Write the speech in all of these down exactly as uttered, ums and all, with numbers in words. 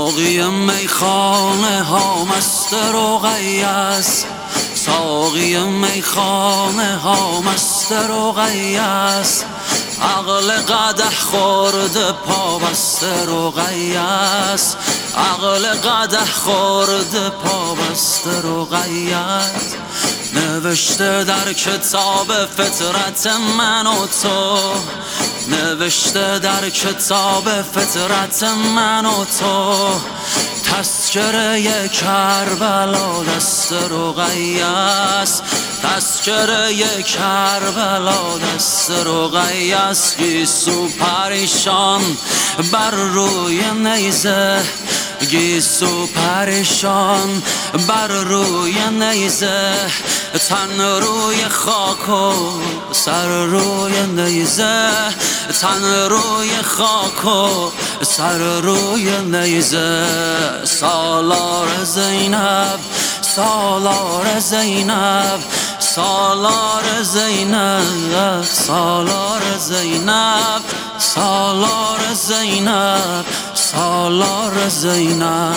ساقی میخانه ها مست رقیه است، ساقی میخانه ها مست رقیه است. عقل قدح خورده پا بست رقیه است، عقل قدح خورده پا بست رقیه است. نوشته در کتاب فطرت من و تو، نوشته در کتاب فطرت من و تو، تذکره کربلا دست رقیه است، تذکره کربلا دست رقیه است. گیسو پریشان بر روی نیزه، گیسو پریشان بر روی نیزه، تن روی خاک و سر روی نیزه، تن روی خاک و سر روی نیزه. سالار زینب، سالار زینب، سالار زینب، سالار زینب، سالار زینب، سالار زینب.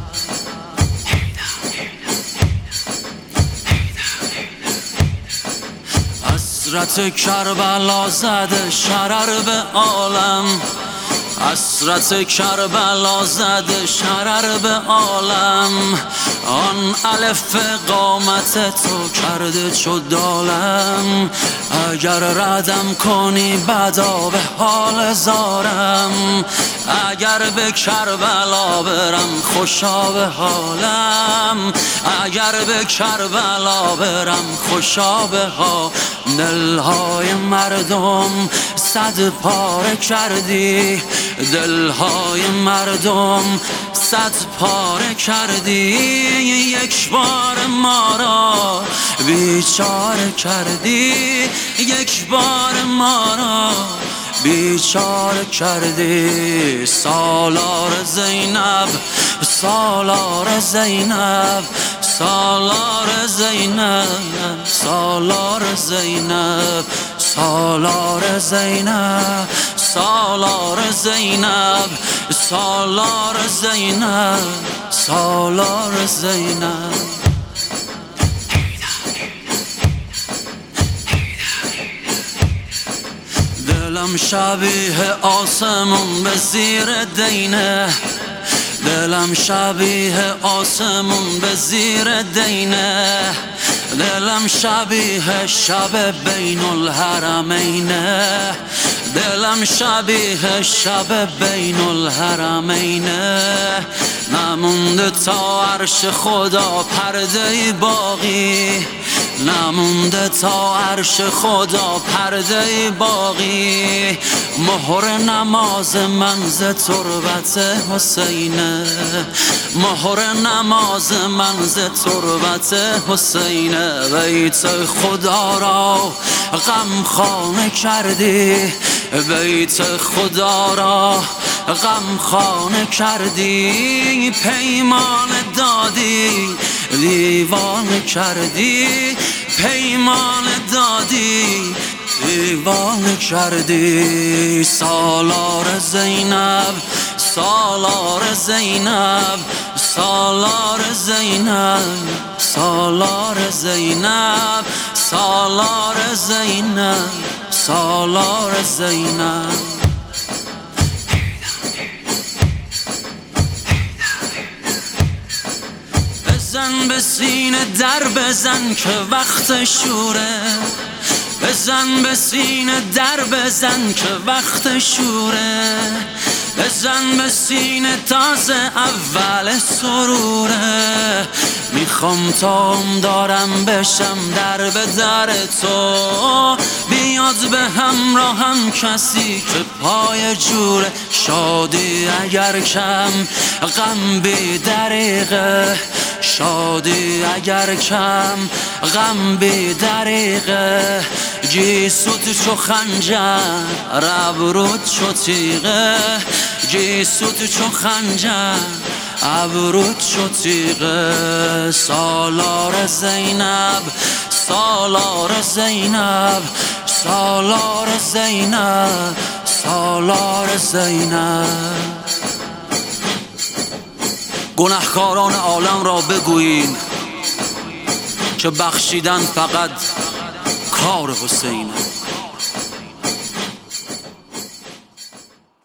حسرت کربلا زده شرر به عالم، حسرت کربلا زده شرر به عالم. آن الف قامت تو کرده چو دالم، اگر ردم کنی بدا به حال زارم، اگر به کربلا برم خوشا به حالم، اگر به کربلا برم خوشا به حالم. دلهای مردم صد پاره کردی، دلهای مردم صد پاره کردی، یک بار ما را بیچاره کردی، یک بار ما را بیچاره کردی. سالار زینب، سالار زینب، سالار زینب، سالار زینب، سالار زینب، سالار زینب، سالار زینب، سالار زینب. دلم شبیه آسمون به زیر دینه، دلم شبیه آسمون به زیر دینه، دلم شبیه شب بین الحرمینه، دلم شبیه شب بین الحرمینه. نمونده تا عرش خدا پرده باقی، نمونده تا عرش خدا پرده باقی. مهر نماز من ز تربت حسینه، مهر نماز من ز تربت حسینه. بیت خدا را غم خانه کردی، بیت خدا را غم خانه کردی. پیمان دادی دیوانه کردی، پیمان دادی دیوانه کردی. سالار زینب، سالار زینب، سالار زینب، سالار زینب، سالار زینب، سالار زینب. بزن به سینه در بزن که وقت شوره، بزن به سینه در بزن که وقت شوره، بزن به سینه تازه اول سروره. میخوام تا عمر دارم بشم در به در تو، بیاد به همراهم کسی که پای جوره. شادی اگر کم غم بی دریغه، شادی اگر کم غم بی دریغه. گیسوت چو خنجر ابروت چو تیغه، گیسوت چو خنجر ابروت چو تیغه. سالار زینب، سالار زینب، سالار زینب، سالار زینب. گنهکاران عالم را بگویین که بخشیدن فقط کار حسینه.